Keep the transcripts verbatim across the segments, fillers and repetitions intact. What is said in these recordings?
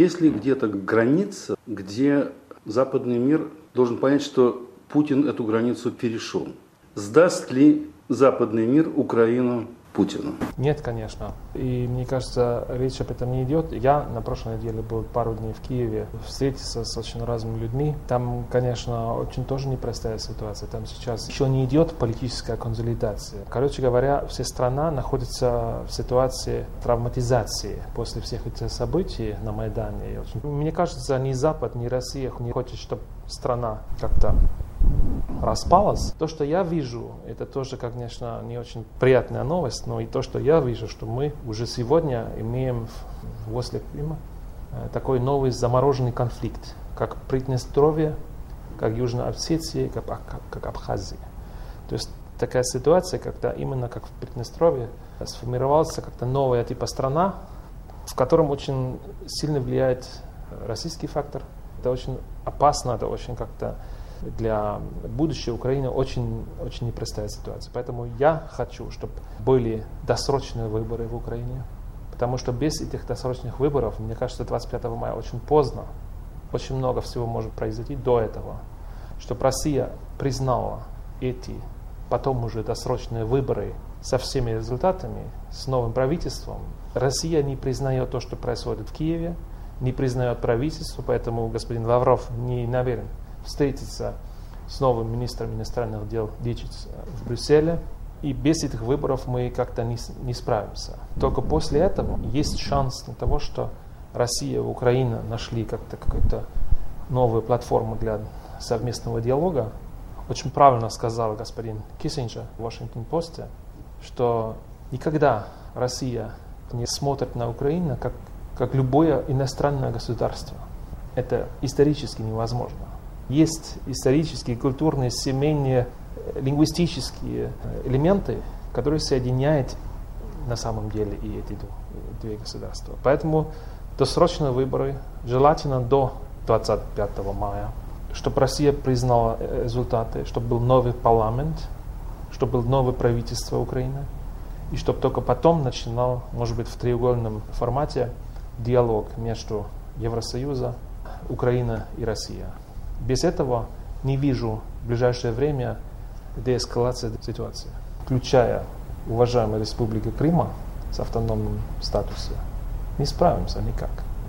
Есть ли где-то граница, где западный мир должен понять, что Путин эту границу перешел? Сдаст ли западный мир Украину Путину? Нет, конечно. И мне кажется, речь об этом не идет. Я на прошлой неделе был пару дней в Киеве, встретился с очень разными людьми. Там, конечно, очень тоже непростая ситуация. Там сейчас еще не идет политическая консолидация. Короче говоря, вся страна находится в ситуации травматизации после всех этих событий на Майдане. И очень... Мне кажется, ни Запад, ни Россия не хочет, чтобы страна как-то распалась. То, что я вижу, это тоже, конечно, не очень приятная новость, но и то, что я вижу, что мы уже сегодня имеем возле Крыма такой новый замороженный конфликт, как Приднестровье, как Южная Осетия, как, как, как Абхазия. То есть такая ситуация, когда именно как в Приднестровье сформировалась как-то новая типа страна, в котором очень сильно влияет российский фактор. Это очень опасно, это очень как-то для будущей Украины очень, очень непростая ситуация. Поэтому я хочу, чтобы были досрочные выборы в Украине. Потому что без этих досрочных выборов, мне кажется, двадцать пятого мая очень поздно. Очень много всего может произойти до этого. Чтобы Россия признала эти, потом уже досрочные выборы со всеми результатами, с новым правительством. Россия не признает то, что происходит в Киеве, не признает правительство, поэтому господин Лавров не намерен встретиться с новым министром иностранных дел Дичиц в Брюсселе. И без этих выборов мы как-то не, не справимся. Только после этого есть шанс на то, что Россия и Украина нашли как-то какую-то новую платформу для совместного диалога. Очень правильно сказал господин Киссинджер в Вашингтон-Посте, что никогда Россия не смотрит на Украину как, как любое иностранное государство. Это исторически невозможно. Есть исторические, культурные, семейные, лингвистические элементы, которые соединяют на самом деле и эти две государства. Поэтому досрочные выборы желательно до двадцать пятого мая, чтобы Россия признала результаты, чтобы был новый парламент, чтобы было новое правительство Украины, и чтобы только потом начинал, может быть, в треугольном формате диалог между Евросоюзом, Украиной и Россией. Без этого не вижу в ближайшее время деэскалации ситуации, включая уважаемую Республику Крыма с автономным статусом. Не справимся никак.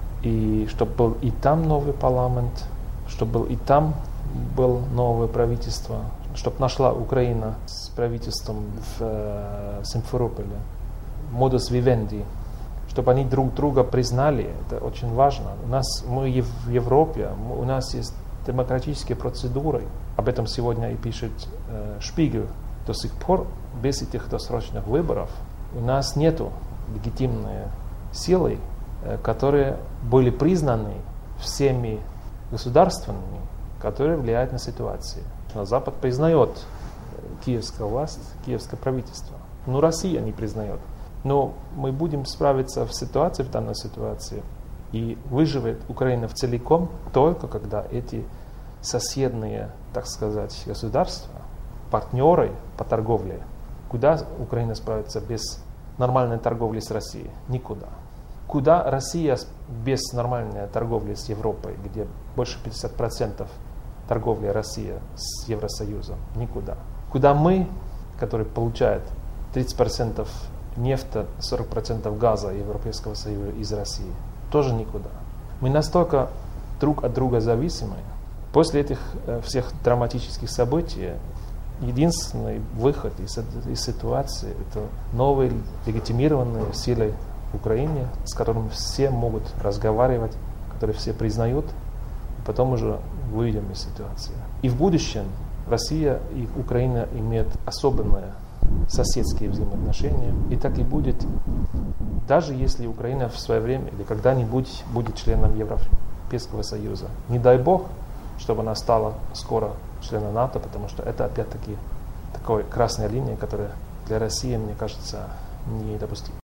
И чтобы был и там новый парламент, чтобы был и там было новое правительство, чтобы нашла Украина с правительством в э, Симферополе, модус вивенди, чтобы они друг друга признали, это очень важно. У нас, мы в Европе, у нас есть демократические процедуры. Об этом сегодня и пишет э, Шпигель. До сих пор без этих досрочных выборов у нас нет легитимной силы, э, которые были признаны всеми государствами, которые влияют на ситуацию. Но Запад признает киевскую власть, киевское правительство. Но Россия не признает. Но мы будем справиться в ситуации, в данной ситуации, и выживет Украина в целиком только когда эти соседние, так сказать, государства, партнеры по торговле, куда Украина справится без нормальной торговли с Россией? Никуда. Куда Россия без нормальной торговли с Европой, где больше пятьдесят процентов торговли России с Евросоюзом? Никуда. Куда мы, которые получают тридцать процентов нефти, сорок процентов газа Европейского Союза из России? Тоже никуда. Мы настолько друг от друга зависимы. После этих э, всех драматических событий единственный выход из этой ситуации – это новые легитимированные силы в Украине, с которыми все могут разговаривать, которые все признают, и потом уже выйдем из ситуации. И в будущем Россия и Украина имеют особенные соседские взаимоотношения, и так и будет, даже если Украина в свое время или когда-нибудь будет членом Европейского Союза. Не дай Бог, чтобы она стала скоро членом НАТО, потому что это опять-таки такая красная линия, которая для России, мне кажется, недопустима.